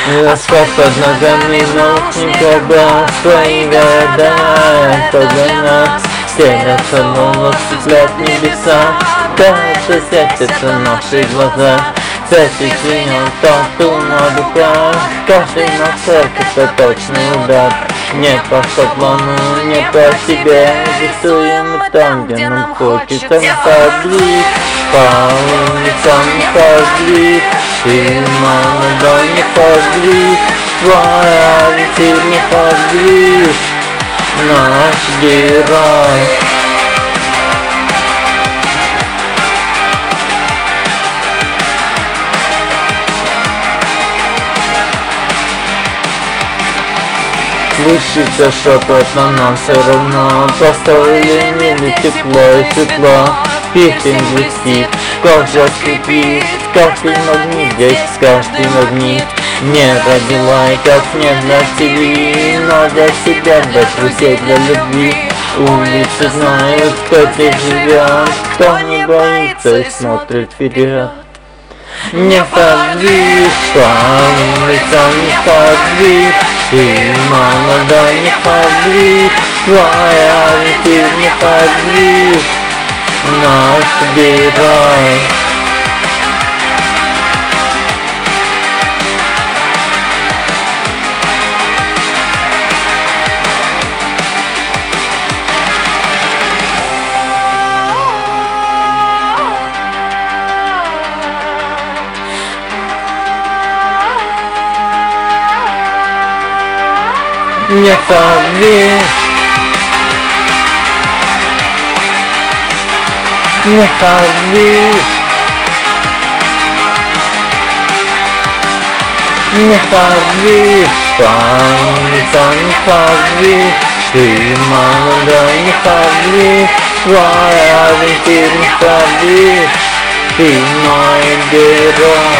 Рассказ под ногами наушников был свои города. Когда нас стелятся волны, цеплят небеса. Кажется, светятся наши глаза. Цепи звенят тату на руках. Каждый на церковь это точный удар. Не по шаблону, не по себе. Рисуем там, где нам хочется поближе. По улицам поближе. Ты, мама, да не поближе. Твоя ориентир не поближе. Наш герой. Слышится шепот, но нам все равно. Построили мили тепло и светло. Песен блестит, кожа скрипит. Каждый магнит здесь, каждый магнит. Не родила и как снег на теле. Но для себя дать друзей для любви. Улицы знают, кто здесь живет. Кто не боится и смотрит вперед. Не подвиж, по улицам не подвиж. Ты, мама, да не подвиж. Твоя ориентир не подвиж. Наш герой. Не подвиж, не подвиж, не подвиж, по улицам не подвиж. Ты, мама, да не подвиж. Твоя ориентир не подвиж. Ты мой герой.